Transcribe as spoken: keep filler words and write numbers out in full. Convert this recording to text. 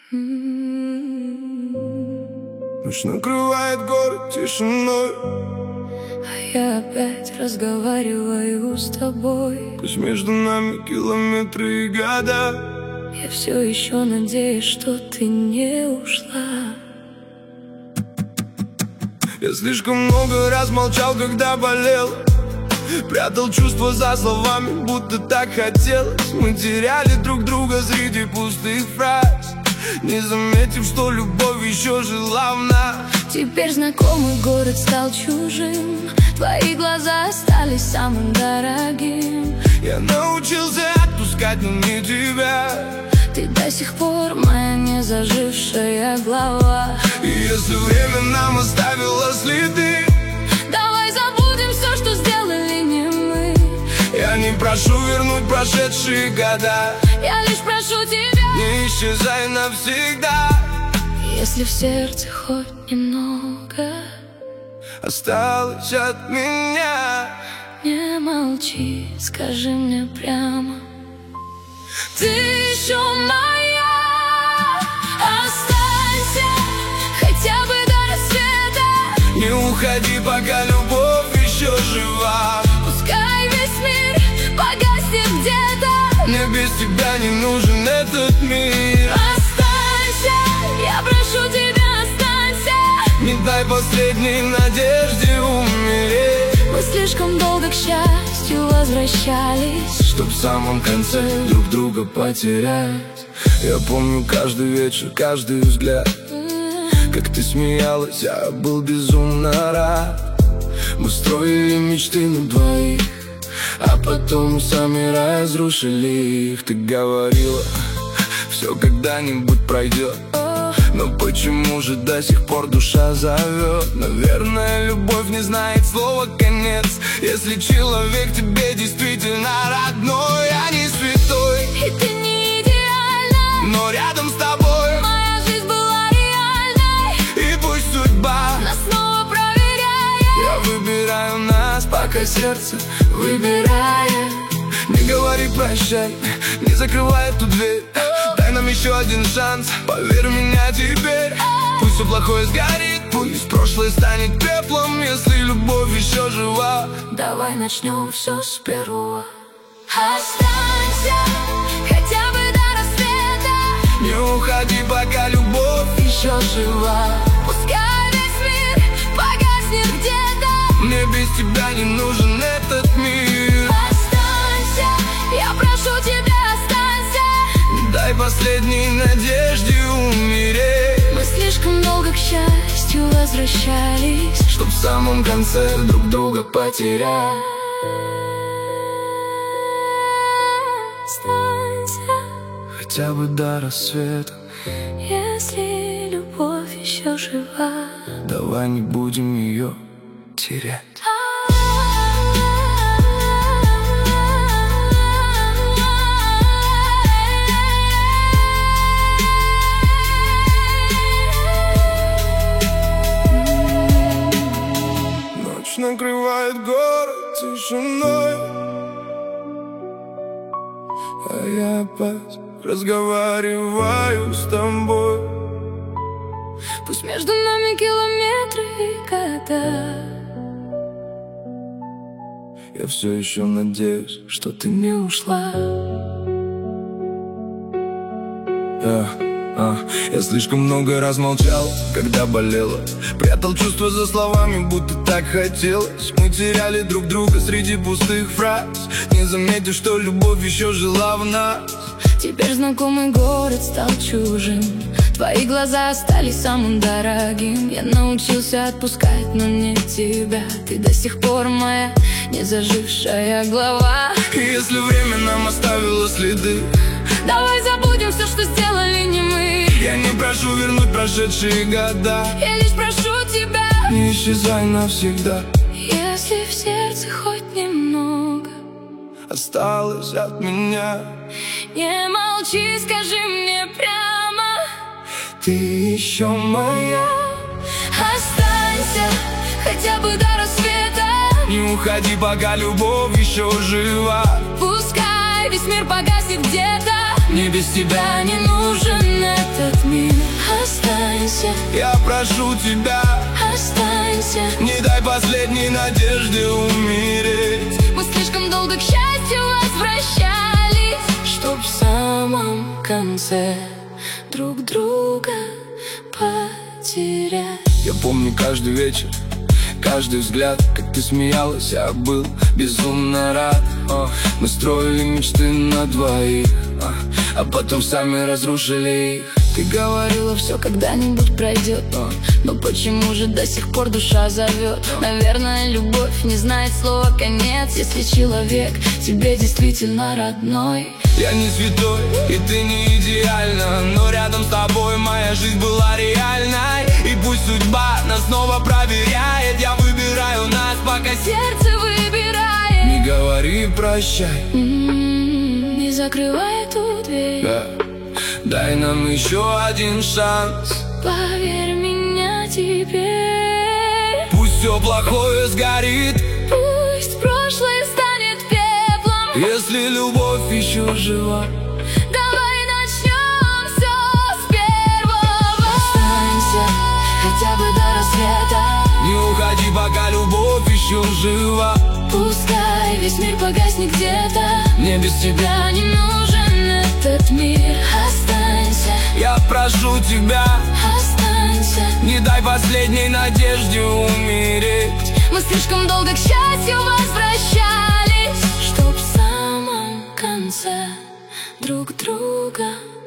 Ночь накрывает город тишиной, а я опять разговариваю с тобой. пусть между нами километры и года. Я все еще надеюсь, что ты не ушла. Я слишком много раз молчал, когда болел, прятал чувства за словами, будто так хотелось. Мы теряли друг друга среди пустых фраз, не заметив, что любовь еще жила в нас. Теперь знакомый город стал чужим, твои глаза остались самым дорогим. Я научился отпускать, но не тебя. Ты до сих пор моя незажившая глава. И если время нам оставило следы, давай забудем все, что сделали не мы. я не прошу вернуть прошедшие года, Я лишь прошу тебя, не исчезай навсегда. если в сердце хоть немного осталось от меня. не молчи, скажи мне прямо: ты еще моя. Останься хотя бы до рассвета, Не уходи, пока любовь еще жива. пускай весь мир погаснет где-то. Мне без тебя не нужен этот мир. Останься, я прошу тебя, останься. Не дай последней надежде умереть, Мы слишком долго к счастью возвращались, чтоб в самом конце друг друга потерять. Я помню каждый вечер, каждый взгляд, как ты смеялась, я был безумно рад. Мы строили мечты на двоих, а потом сами разрушили их. Ты говорила, все когда-нибудь пройдет, но почему же до сих пор душа зовет? Наверное, любовь не знает слова конец, если человек тебе действительно родной. Я не святой, и ты не идеальна, но рядом с тобой моя жизнь была реальной. и пусть судьба Нас снова проверяет, я выбираю нас, пока сердце выбирает. Не говори прощай, не закрывай эту дверь, дай нам еще один шанс, поверь в меня теперь. Пусть все плохое сгорит, пусть прошлое станет пеплом, если любовь еще жива. давай начнем все с первого. Останься хотя бы до рассвета, Не уходи, пока любовь еще жива. Пускай весь мир погаснет где-то. Мне без тебя не нужен этот мир. Останься, я прошу тебя, останься. Дай последней надежде умереть, Мы слишком долго к счастью возвращались, чтоб в самом конце друг друга потерять. Останься, Хотя бы до рассвета, если любовь еще жива. давай не будем ее терять. Ночь накрывает город тишиной, а я опять разговариваю с тобой. Пусть между нами километры и года. Я все еще надеюсь, что ты не ушла. Я, а, я слишком много раз молчал, когда болела, прятал чувства за словами, будто так хотелось. Мы теряли друг друга среди пустых фраз, не заметив, что любовь еще жила в нас. Теперь знакомый город стал чужим, твои глаза остались самым дорогим. Я научился отпускать, но не тебя. Ты до сих пор моя незажившая глава. И если время нам оставило следы, давай забудем все, что сделали не мы. я не прошу вернуть прошедшие года, Я лишь прошу тебя, не исчезай навсегда. если в сердце хоть немного Осталось от меня, не молчи, скажи мне прямо: ты еще моя. останься хотя бы до рассвета, Не уходи, пока любовь еще жива. пускай весь мир погаснет где-то. Мне без тебя Не нужен этот этот мир. Останься, я прошу тебя, останься. не дай последней надежде умереть. Мы слишком долго к счастью возвращались, чтоб в самом конце друг друга потерять. Я помню каждый вечер, каждый взгляд, как ты смеялась, я был безумно рад. О, мы строили мечты на двоих, а, а потом сами разрушили их. Ты говорила, все когда-нибудь пройдет, о, но почему же до сих пор душа зовет? Наверное, любовь не знает слова конец, если человек тебе действительно родной. Я не святой, и ты не идеальна, но рядом с тобой моя жизнь была реальной. И пусть судьба нас снова проверяет, я выбираю нас, пока сердце выбирает. Не говори прощай, м-м-м, не закрывай эту дверь, да. Дай нам еще один шанс, поверь меня теперь. пусть все плохое сгорит, пусть прошлое станет пеплом. если любовь еще жива, давай начнем все с первого. Останься хотя бы до рассвета, не уходи, пока любовь еще жива. пускай весь мир погаснет где-то, мне без тебя да, не нужен этот мир. Останься, я прошу тебя, останься. не дай последней надежде умереть. Мы слишком долго к счастью возвращались, чтоб в самом конце друг друга